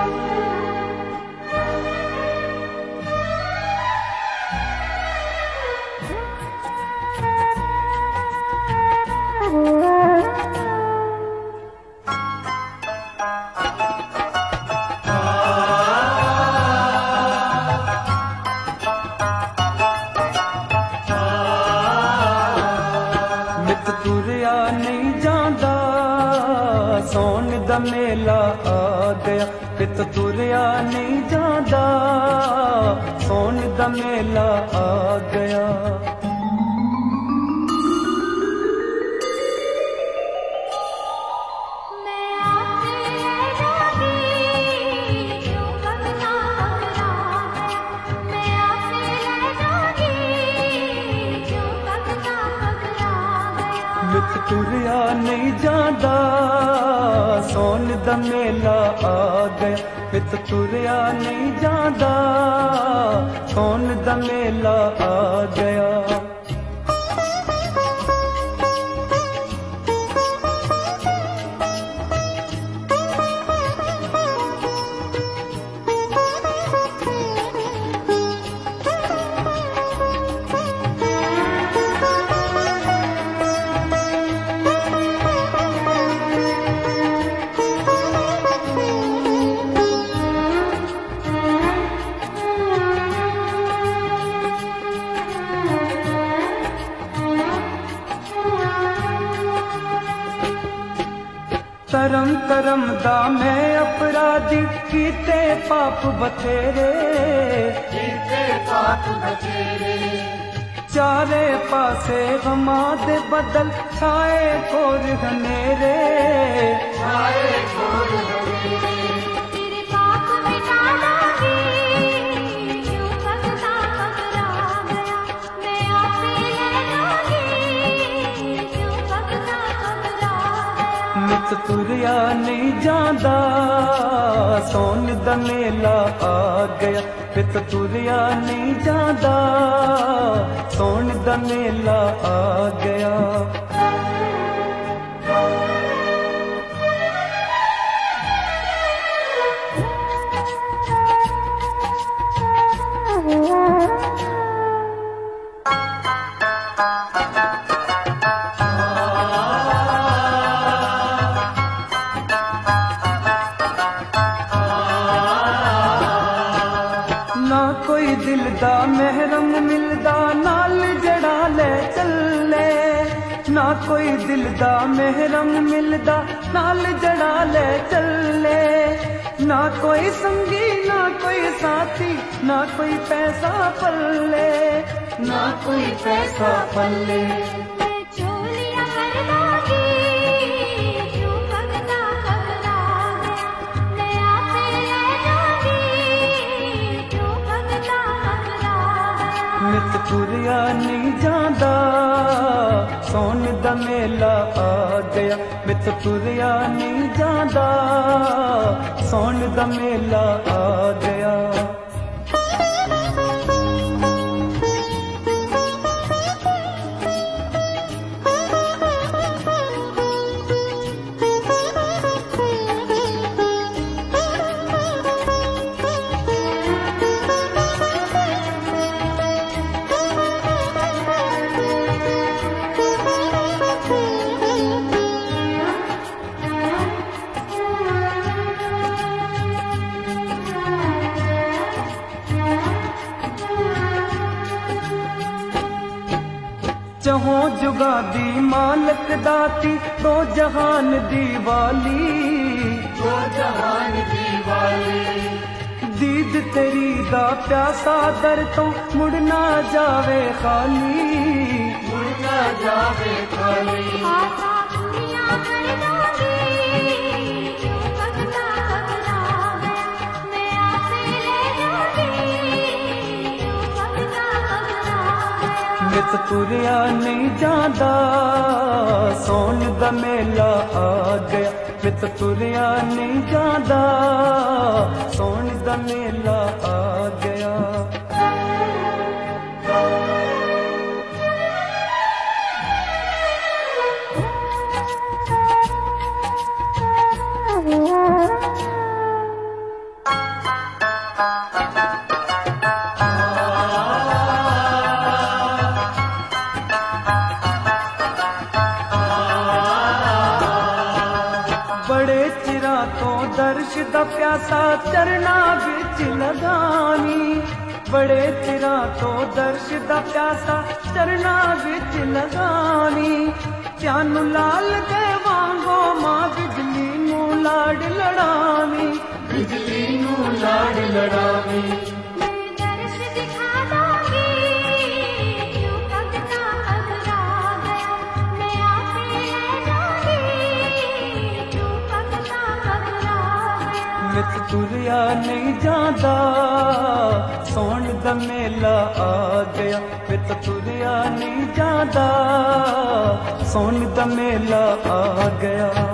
तुरिया नहीं जांदा सोन दा मेला आ गया, पित तुरिया नहीं जांदा सोन दा मेला आ गया। मित तुरिया नहीं जांदा सोन दा मेला आ गया, मित तुरिया नहीं जांदा सोन दा मेला आ गया। करम करम दा मैं अपराधी कीते पाप बथेरे, कीते पाप बथेरे। चारे पासे गमा दे बदल छाए घोर घनेरे, छाए घोर घनेरे। तेरे पाप मिटाना ही यूं भगता घबरा गया, मैं आपे लहरागी यूं भगता घबरा गया। मित तुरिया नहीं जांदा सोन दा मेला आ गया, पित तुरिया नहीं जांदा सोन दा मेला आ गया। ना कोई दिल दा महरम मिलदा नाल जड़ा ले चले, ना कोई दिल दा महरम मिलदा नाल जड़ा ले चले। ना कोई संगी ना कोई साथी ना कोई पैसा पल्ले, ना कोई पैसा पल्ले। मित तुरिया नहीं जांदा सोन दा मेला आ गया, मित तुरिया नहीं जांदा सोन दा मेला आ गया। चहो जुगा दी मालक दाती दो जहान दी वाली, दो जहान दी वाली। दीद तेरी दा प्यासा दर तो मुड़ ना जावे खाली, मुड़ ना जावे खाली। मित तुरिया नहीं जांदा सोन दा मेला आ गया, मित तुरिया नहीं जांदा सोन दा मेला आ गया। दर्श दा प्यासा चरना बिच लगानी, बड़े चिरा तो दर्श दा प्यासा चरना बिच लगानी। त्यानू लाल दे वांगो मां बिजली नू लाड़ लड़ावी, बिजली नू लाड़ लड़ावी। मित तुरिया नहीं जादा सौन दा मेला आ गया, मित तुरिया नहीं जादा सौन दा मेला आ गया।